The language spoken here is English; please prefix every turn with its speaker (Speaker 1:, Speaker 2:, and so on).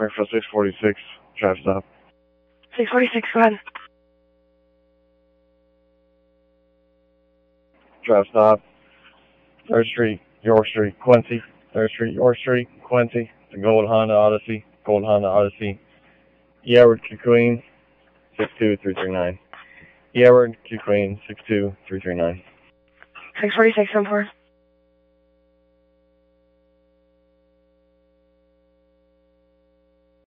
Speaker 1: for 646, drive stop.
Speaker 2: 646, go ahead.
Speaker 1: Drive stop. 3rd Street, York Street, Quincy. 3rd Street, York Street, Quincy. The Gold Honda Odyssey. Edward Q Queen, 62339. Edward Q Queen, 62339.
Speaker 2: 646, 10-4.